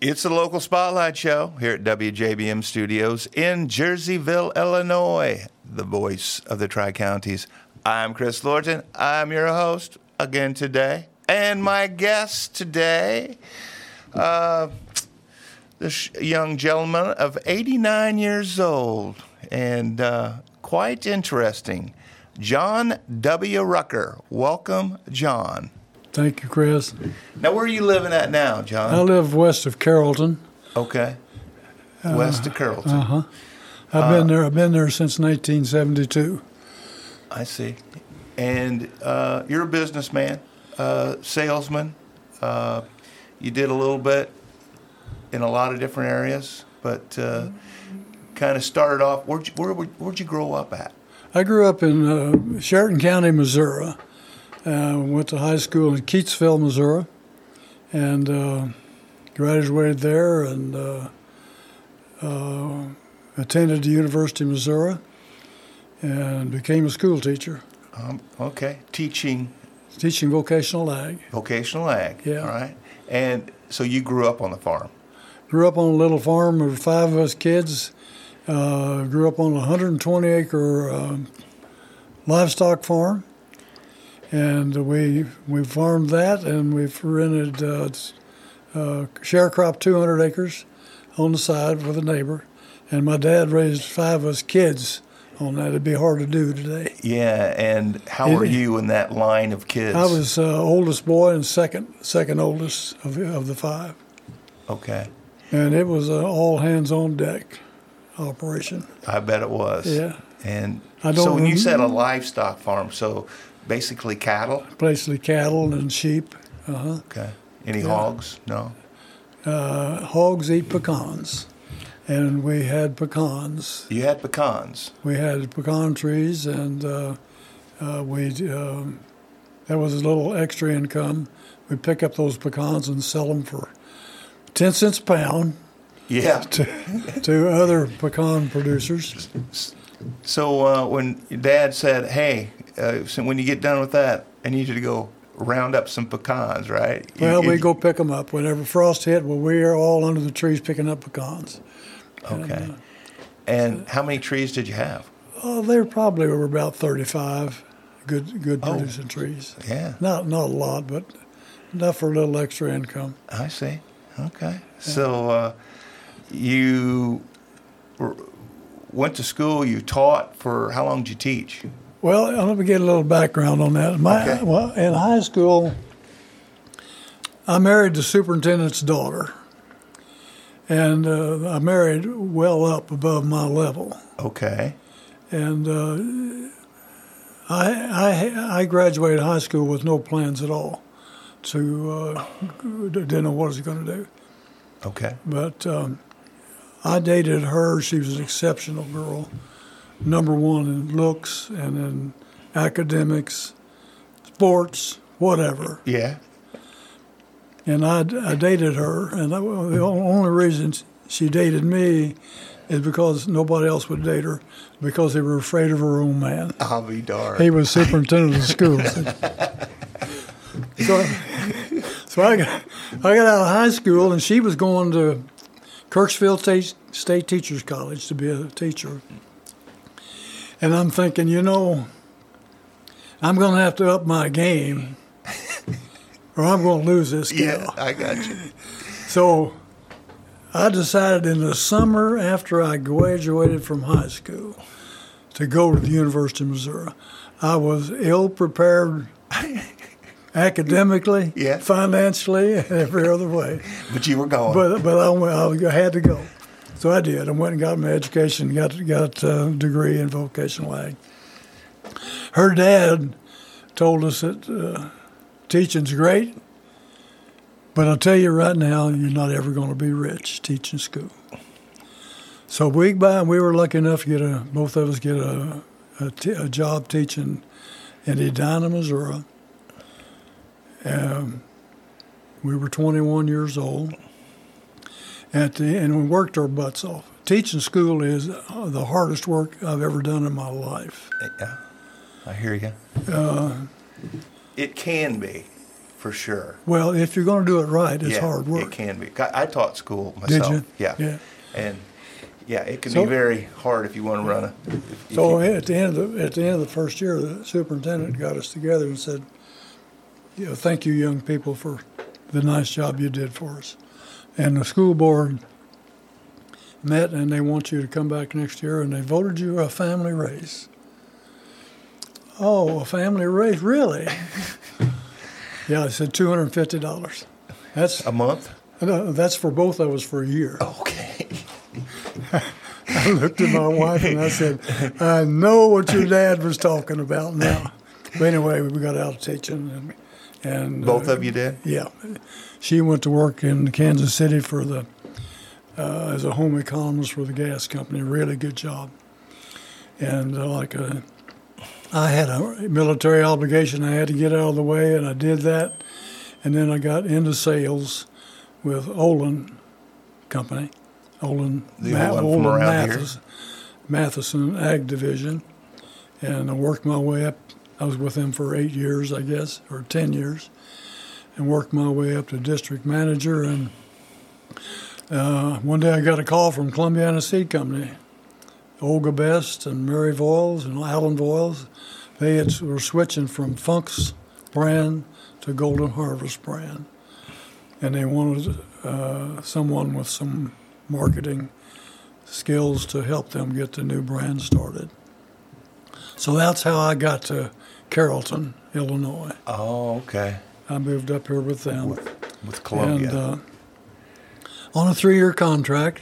It's a local spotlight show here at WJBM Studios in Jerseyville, Illinois, the voice of the Tri-Counties. I'm Chris Lorton. I'm your host again today. And my guest today, this young gentleman of 89 years old and quite interesting, John W. Rucker. Welcome, John. Thank you, Chris. Now, where are you living at now, John? I live west of Carrollton. Okay. West of Carrollton. Uh-huh. I've been there since 1972. I see. And you're a businessman, salesman. You did a little bit in a lot of different areas, but kind of started off. Where'd you grow up at? I grew up in Sheraton County, Missouri. Went to high school in Keatsville, Missouri, and graduated there and attended the University of Missouri and became a school teacher. Okay. Teaching Vocational ag. Vocational ag. Yeah. All right. And so you grew up on the farm. Grew up on a little farm. There were 5 of us kids. Grew up on a 120-acre livestock farm. And we farmed that, and we've rented share crop 200 acres on the side with a neighbor. And my dad raised 5 of us kids on that. It'd be hard to do today. Yeah, and how were you in that line of kids? I was oldest boy and second oldest of the 5. Okay. And it was all hands on deck operation. I bet it was. Yeah. And so when you said a livestock farm, so basically cattle? Basically cattle and sheep. Uh-huh. Okay. Any hogs? No? Hogs eat pecans. And we had pecans. You had pecans? We had pecan trees, and that was a little extra income. We'd pick up those pecans and sell them for 10 cents a pound. Yeah. to other pecan producers. So when your dad said, hey, so when you get done with that, I need you to go round up some pecans, right? Well, we go pick them up. Whenever frost hit, well, we are all under the trees picking up pecans. Okay. And how many trees did you have? There probably were about 35 good producing trees. Yeah. Not a lot, but enough for a little extra income. I see. Okay. Yeah. So you went to school, you taught for, how long did you teach? Well, let me get a little background on that. Well, in high school, I married the superintendent's daughter, and I married well up above my level. Okay. And I graduated high school with no plans at all. Didn't know what I was going to do. Okay. But I dated her. She was an exceptional girl. Number 1 in looks and in academics, sports, whatever. Yeah. And I dated her, and the only reason she dated me is because nobody else would date her, because they were afraid of her own man. I'll be darned. He was superintendent of schools. So I got out of high school, and she was going to Kirksville State Teachers College to be a teacher. And I'm thinking, I'm going to have to up my game or I'm going to lose this gal. Yeah, I got you. So I decided in the summer after I graduated from high school to go to the University of Missouri. I was ill-prepared academically, financially, every other way. But you were going. But I had to go. So I did. I went and got my education, got a degree in vocational ag. Her dad told us that teaching's great, but I'll tell you right now, you're not ever going to be rich teaching school. So we were lucky enough to both of us get a job teaching in Edina, Missouri. We were 21 years old. And we worked our butts off. Teaching school is the hardest work I've ever done in my life. Yeah, I hear you. It can be for sure. Well, if you're going to do it right, it's Yeah, hard work. It can be. I taught school myself. Did you? Yeah. Yeah. And yeah, it can So- be very hard if you want to run a. if So you- at the end of the first year, the superintendent got us together and said, thank you, young people, for the nice job you did for us. And the school board met, and they want you to come back next year, and they voted you a family raise. Oh, a family raise, really? Yeah, I said $250. a month. That's for both of us for a year. Okay. I looked at my wife and I said, I know what your dad was talking about now. But anyway, we got out of teaching. And Both of you did? Yeah. She went to work in Kansas City for as a home economist for the gas company. Really good job. And I had a military obligation I had to get out of the way, and I did that. And then I got into sales with Olin Company. Olin, The old one from around here? Matheson Ag Division. And I worked my way up. I was with them for 8 years, I guess, or 10 years, and worked my way up to district manager. And one day I got a call from Columbiana Seed Company. Olga Best and Mary Voiles and Alan Voiles, were switching from Funk's brand to Golden Harvest brand. And they wanted someone with some marketing skills to help them get the new brand started. So that's how I got to Carrollton, Illinois. Oh, okay. I moved up here with them. With Columbia. And on a 3-year contract.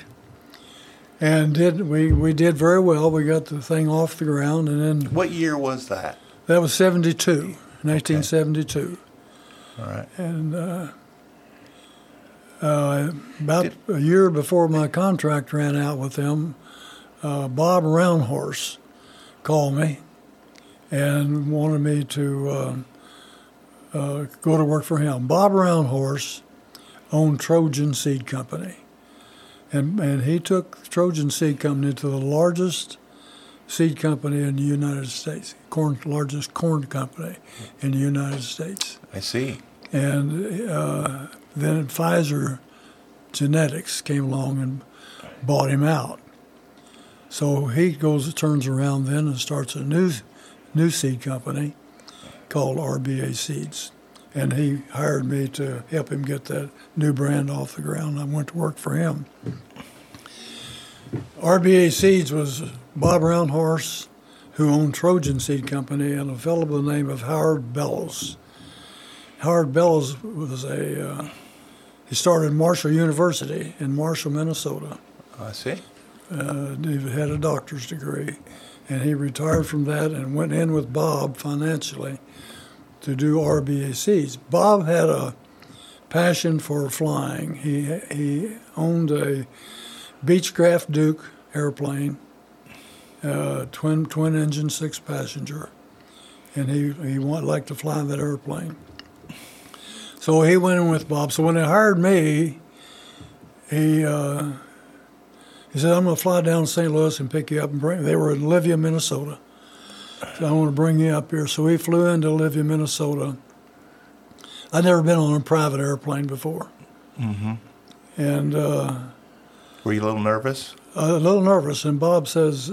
And we did very well. We got the thing off the ground. And then What year was that? that was 1972. All right. And about a year before my contract ran out with them, Bob Roundhorse called me and wanted me to go to work for him. Bob Roundhorse owned Trojan Seed Company, and he took Trojan Seed Company to the largest seed company in the United States, largest corn company in the United States. I see. And then Pfizer Genetics came along and bought him out. So he turns around then and starts a new seed company called RBA Seeds. And he hired me to help him get that new brand off the ground. I went to work for him. RBA Seeds was Bob Roundhorse, who owned Trojan Seed Company, and a fellow by the name of Howard Bellows. Howard Bellows was he started Marshall University in Marshall, Minnesota. I see. He had a doctor's degree, and he retired from that and went in with Bob financially to do RBA Seeds. Bob had a passion for flying. He owned a Beechcraft Duke airplane, twin engine, 6-passenger, and he liked to fly that airplane. So he went in with Bob. So when they hired me, he said, I'm going to fly down to St. Louis and pick you up and bring. They were in Olivia, Minnesota. So I want to bring you up here. So he flew into Olivia, Minnesota. I'd never been on a private airplane before. Mm-hmm. And Were you a little nervous? a little nervous. And Bob says,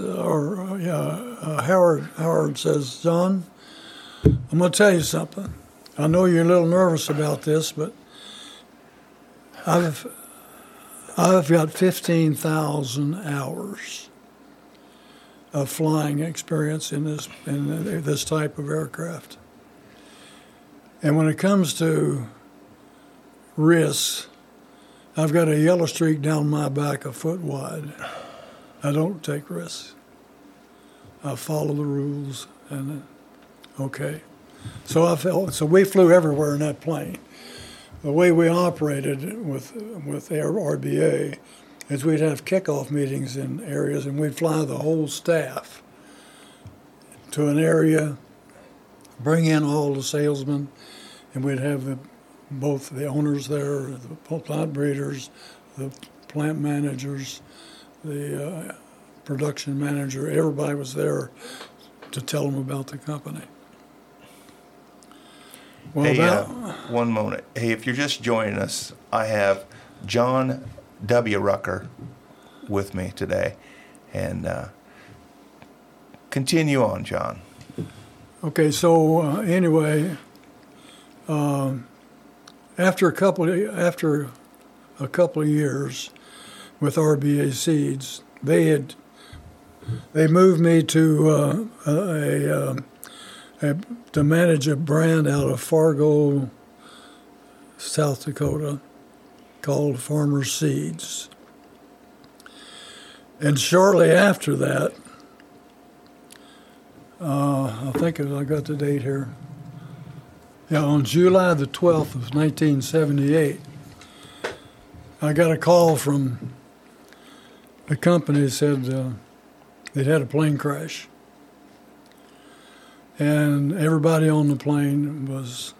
Howard says, John, I'm going to tell you something. I know you're a little nervous about this, but I've got 15,000 hours of flying experience in this type of aircraft. And when it comes to risks, I've got a yellow streak down my back a foot wide. I don't take risks. I follow the rules, and okay. So we flew everywhere in that plane. The way we operated with RBA is we'd have kickoff meetings in areas, and we'd fly the whole staff to an area, bring in all the salesmen, and we'd have both the owners there, the plant breeders, the plant managers, the production manager. Everybody was there to tell them about the company. Well, Hey, about, one moment. Hey, if you're just joining us, I have John W. Rucker with me today. And continue on, John. okay, so anyway, after a couple of years with RBA Seeds, they moved me to to manage a brand out of Fargo, South Dakota, called Farmer Seeds. And shortly after that, I think I got the date here. Yeah, on July the 12th of 1978, I got a call from the company that said they'd had a plane crash. And everybody on the plane was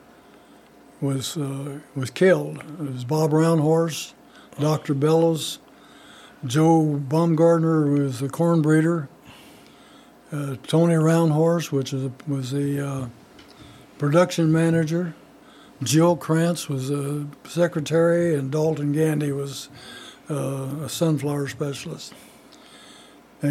killed. It was Bob Roundhorse, Dr. Bellows, Joe Baumgartner, who was the corn breeder, Tony Roundhorse, which was the production manager, Jill Krantz was a secretary, and Dalton Gandy was a sunflower specialist. They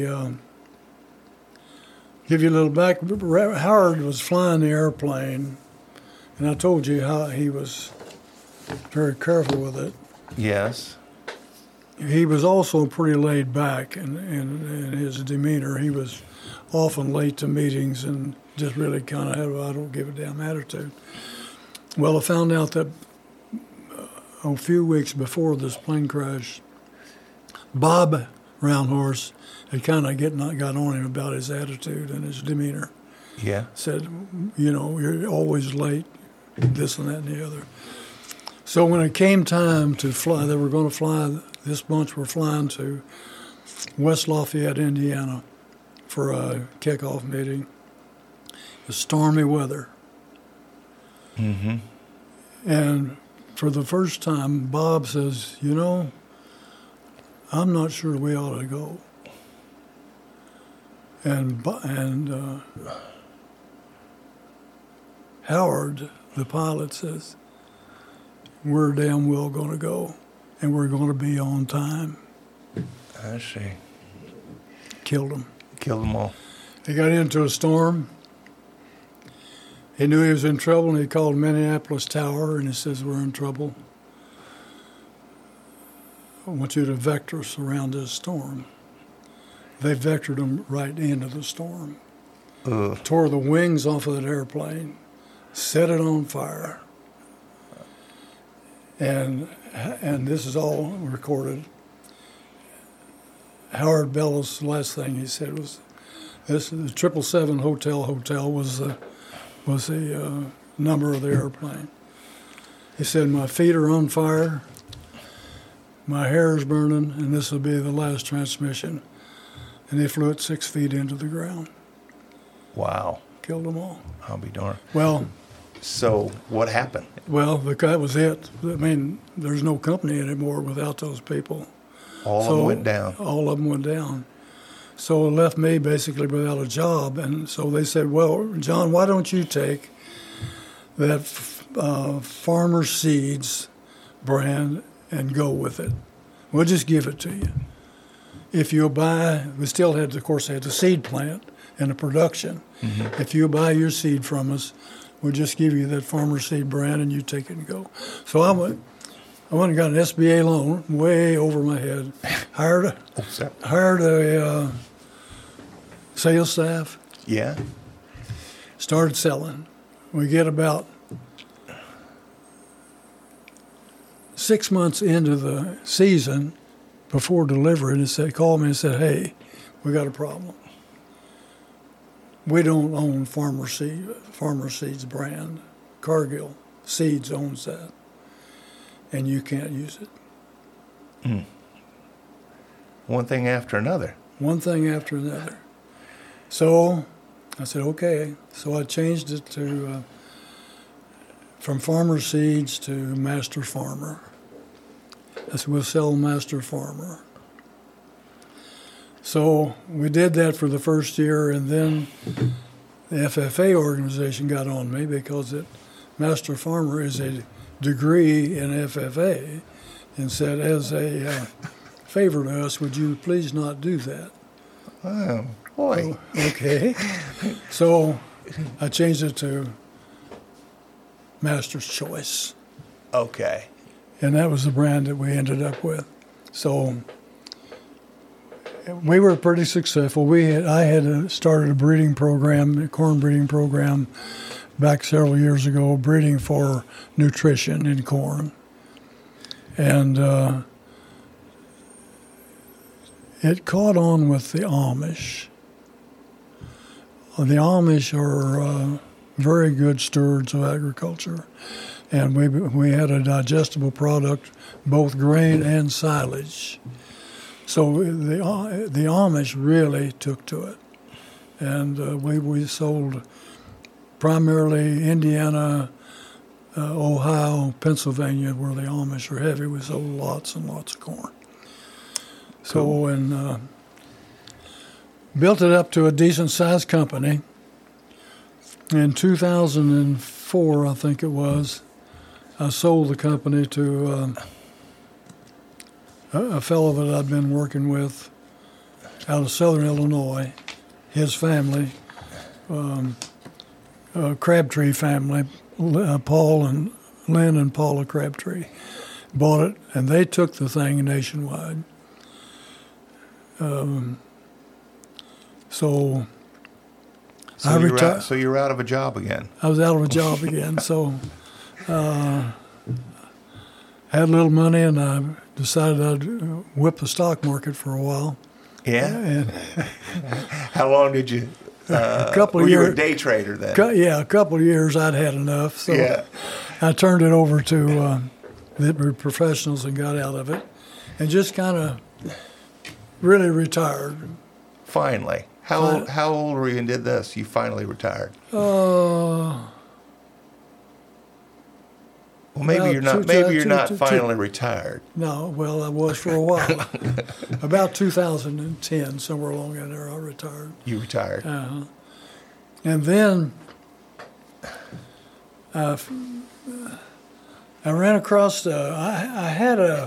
give you a little back. Howard was flying the airplane, and I told you how he was very careful with it. Yes. He was also pretty laid back in his demeanor. He was often late to meetings and just really kind of had a I don't give a damn attitude. Well, I found out that a few weeks before this plane crash, Bob Roundhorse had kind of got on him about his attitude and his demeanor. Yeah. Said, you're always late, this and that and the other. So when it came time to fly, they were going to fly, this bunch were flying to West Lafayette, Indiana for a kickoff meeting. It was stormy weather. Mm-hmm. And for the first time, Bob says, I'm not sure we ought to go. And Howard, the pilot, says, we're damn well going to go, and we're going to be on time. I see. Killed them. Killed them all. He got into a storm. He knew he was in trouble, and he called Minneapolis Tower, and he says, we're in trouble. I want you to vector us around this storm. They vectored him right into the storm. Ugh. Tore the wings off of that airplane, set it on fire. And this is all recorded. Howard Bellows, the last thing he said was, the 777 Hotel was the number of the airplane. He said, my feet are on fire, my hair is burning, and this will be the last transmission. And they flew it 6 feet into the ground. Wow. Killed them all. I'll be darned. Well, So what happened? that was it. I mean, there's no company anymore without those people. All of them went down. All of them went down. So it left me basically without a job. And so they said, well, John, why don't you take that Farmer Seeds brand and go with it? We'll just give it to you. If you'll buy, we still had, of course, they had the seed plant and the production. Mm-hmm. If you buy your seed from us, we'll just give you that Farmer Seed brand and you take it and go. So I went and got an SBA loan way over my head, hired a sales staff, Yeah. started selling. We get about 6 months into the season before delivery, and they called me and said, hey, we got a problem. We don't own Farmer Seeds brand. Cargill Seeds owns that, and you can't use it. Mm. One thing after another. One thing after another. So I said, okay. So I changed it to from Farmer Seeds to Master Farmer. I said, we'll sell Master Farmer. So we did that for the first year, and then the FFA organization got on me because it Master Farmer is a degree in FFA, and said, as a favor to us, would you please not do that? Oh, boy. Okay. So I changed it to Master's Choice, Okay. and that was the brand that we ended up with. So we were pretty successful. I had started a breeding program, a corn breeding program, back several years ago, breeding for nutrition in corn. And it caught on with the Amish. The Amish are very good stewards of agriculture. And we had a digestible product, both grain and silage. So the Amish really took to it. And we sold primarily Indiana, Ohio, Pennsylvania, where the Amish are heavy. We sold lots and lots of corn. So, and built it up to a decent-sized company. In 2004, I think it was, I sold the company to a fellow that I'd been working with out of southern Illinois, his family, Crabtree family, Paul and Lynn and Paula Crabtree, bought it, and they took the thing nationwide. So I retired. So you're out of a job again. I was out of a job again, so had a little money, and I decided I'd whip the stock market for a while. Yeah? And How long did you... a couple of were you years. a day trader then? Yeah, a couple of years I'd had enough, so Yeah. I turned it over to the professionals and got out of it, and just kind of really retired. Finally. How old were you and did this? You finally retired. Well, maybe About you're not. two- Maybe you're two- not two- finally retired. No, well, I was for a while. About 2010, somewhere along in there, I retired. You retired. And then I ran across. I had a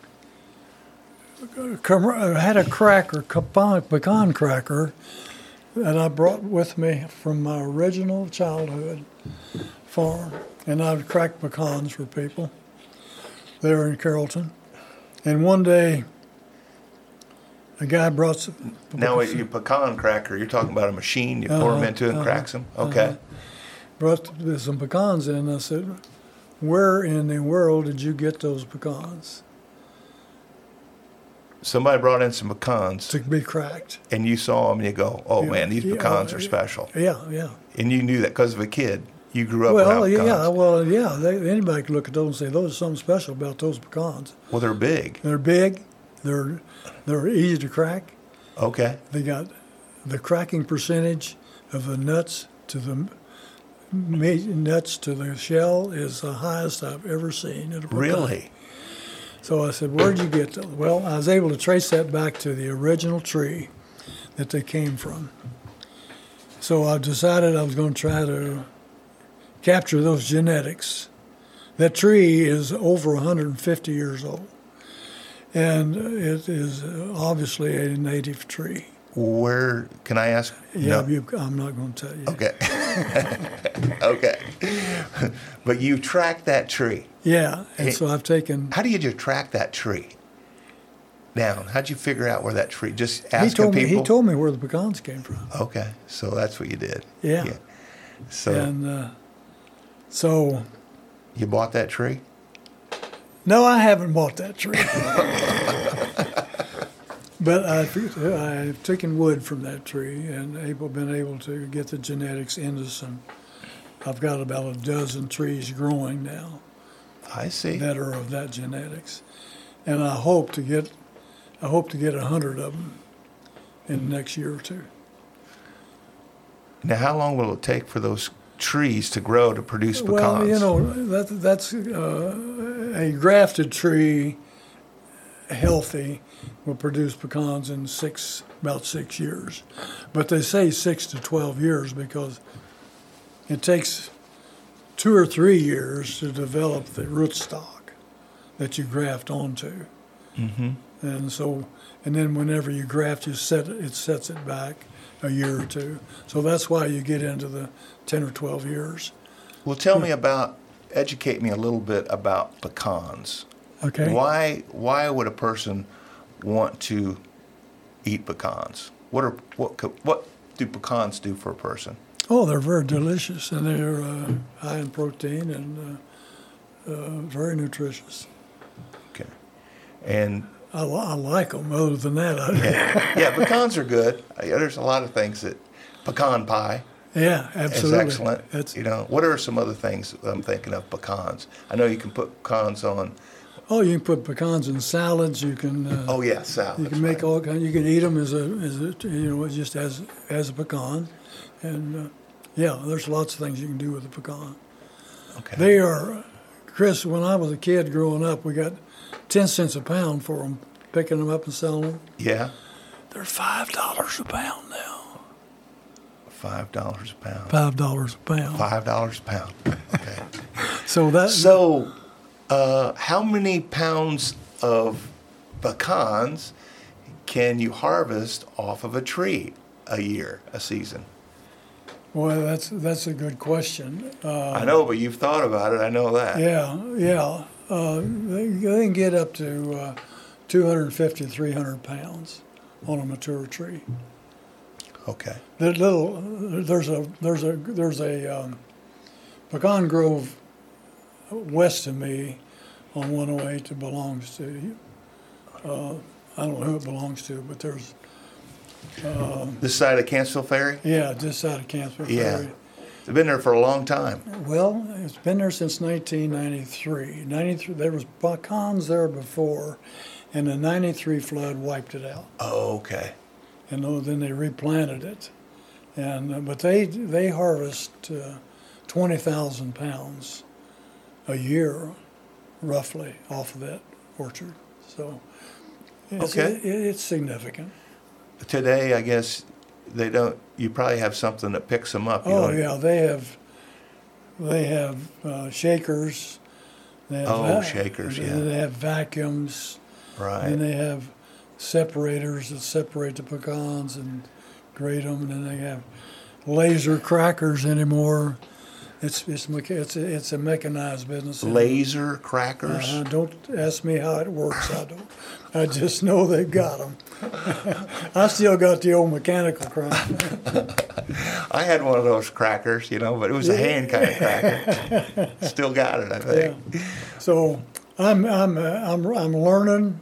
cracker, pecan cracker, that I brought with me from my original childhood farm, and I'd crack pecans for people there in Carrollton. And one day, a guy brought some. Now, your pecan cracker, you're talking about a machine. You pour them into and cracks them. Okay. Brought some pecans in. And I said, "Where in the world did you get those pecans Somebody brought in some pecans, to be cracked?" and you saw them, and you go, "Oh man, these Yeah, pecans are special." Yeah. And you knew that because of a kid. You grew up Well, around pecans. Anybody could look at those and say, "Those are something special about those pecans." Well, they're big. They're big. They're easy to crack. Okay. They got the cracking percentage of the nuts to the nuts to the shell is the highest I've ever seen at a pecan. Really? So I said, "Where'd you get those?" Well, I was able to trace that back to the original tree that they came from. So I decided I was going to try to capture those genetics. That tree is over 150 years old, and it is obviously a native tree. Where can I ask? Yeah, No. I'm not going to tell you. Okay. Okay. But you track that tree. Yeah, and so I've taken. How do you just track that tree down? How'd you figure out where that tree? Just He asking told me. people. He told me where the pecans came from. Okay, so that's what you did. Yeah. So And so, you bought that tree? no, I haven't bought that tree. But I've taken wood from that tree and been able to get the genetics into some. I've got about a dozen trees growing now I see. that are of that genetics, and I hope to get 100 of them in the next year or two. Now, how long will it take for those trees to grow to produce pecans? Well, that's a grafted tree healthy will produce pecans in about 6 years. But they say 6 to 12 years because it takes 2 or 3 years to develop the rootstock that you graft onto. Mm-hmm. And then whenever you graft, it sets it back a year or two. So that's why you get into the 10 or 12 years. Well, educate me a little bit about pecans. Okay. Why would a person want to eat pecans? What do pecans do for a person? Oh, they're very delicious, and they're high in protein and very nutritious. Okay. And I like them. Other than that, yeah, pecans are good. There's a lot of things pecan pie. Yeah, absolutely. Is excellent. What are some other things I'm thinking of pecans? I know you can put pecans on. Oh, you can put pecans in salads. You can. Salads. You can make all kinds. You can eat them just as a pecan, and there's lots of things you can do with a pecan. Okay. They are, Chris. When I was a kid growing up, we got 10 cents a pound for them, picking them up and selling them. Yeah. They're $5 a pound now. $5 a pound. $5 a pound. $5 a pound. Okay. So how many pounds of pecans can you harvest off of a tree a season? Well, that's a good question. I know, but you've thought about it. I know that. Yeah. They can get up to 250, 300 pounds on a mature tree. Okay. There's a pecan grove west of me on 108 that belongs to. I don't know who it belongs to, but there's. This side of Cantsville Ferry? Yeah, this side of Cantsville Ferry. Yeah. It's been there for a long time. Well, it's been there since 1993. There was pecans there before, and the 93 flood wiped it out. Oh, okay. And then they replanted it, but they harvest 20,000 pounds a year, roughly, off of that orchard. So it's significant. Today, I guess they don't. You probably have something that picks them up. Yeah, they have shakers. They have shakers. Yeah. They have vacuums. Right. And they have separators that separate the pecans and grate them. And then they have laser crackers anymore. It's a mechanized business. Laser crackers? Don't ask me how it works. I just know they've got them. I still got the old mechanical cracker. I had one of those crackers, but it was a hand kind of cracker. Still got it, I think. Yeah. So I'm learning.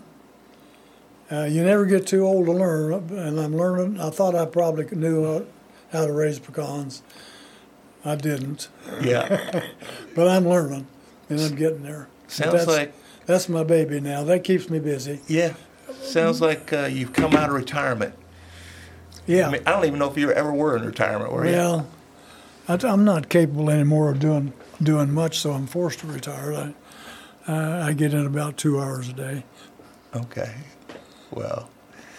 You never get too old to learn, and I'm learning. I thought I probably knew how to raise pecans. I didn't. Yeah. But I'm learning, and I'm getting there. That's my baby now. That keeps me busy. Yeah. Sounds like you've come out of retirement. Yeah. I don't even know if you ever were in retirement, were you? Well, I'm not capable anymore of doing much, so I'm forced to retire. I get in about 2 hours a day. Okay. Well,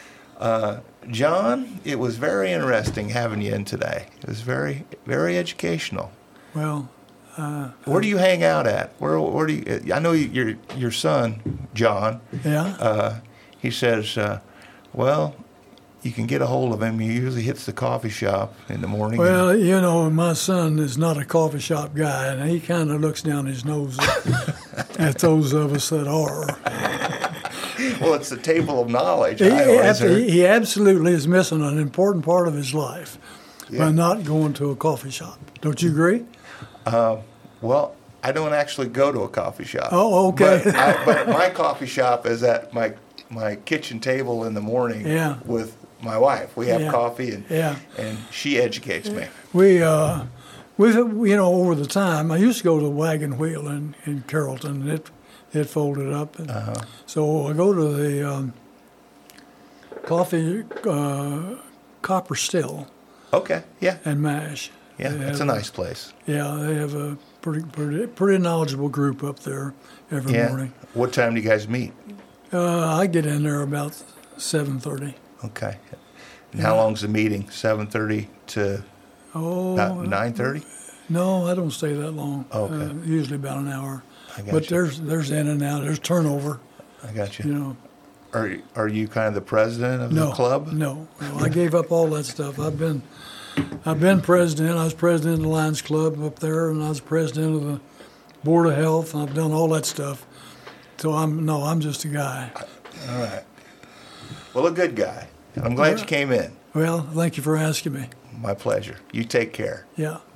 John, it was very interesting having you in today. It was very, very educational. Well, where do you hang out at? Where do you? I know your son, John. Yeah. He says, well, you can get a hold of him. He usually hits the coffee shop in the morning. Well, my son is not a coffee shop guy, and he kind of looks down his nose at those of us that are. Well, it's the table of knowledge. He absolutely is missing an important part of his life by not going to a coffee shop. Don't you agree? Well, I don't actually go to a coffee shop. Oh, okay. But my coffee shop is at my kitchen table in the morning with my wife. We have coffee, and she educates me. We've over the time, I used to go to the Wagon Wheel in Carrollton, and it folded up. And so I go to the coffee Copper Still. Okay, yeah. And MASH. Yeah, it's a nice place. Yeah, they have a pretty knowledgeable group up there every morning. What time do you guys meet? I get in there about 7:30. Okay. And how long's the meeting? 7:30 to Oh, about 9:30? no, I don't stay that long. Okay. Usually about an hour. I got But you. there's in and out. There's turnover. I got you. You know. Are you kind of the president of No the club? No. I gave up all that stuff. I've been president. I was president of the Lions Club up there, and I was president of the Board of Health. I've done all that stuff. So I'm just a guy. All right. Well, a good guy. I'm glad you came in. Well, thank you for asking me. My pleasure. You take care. Yeah.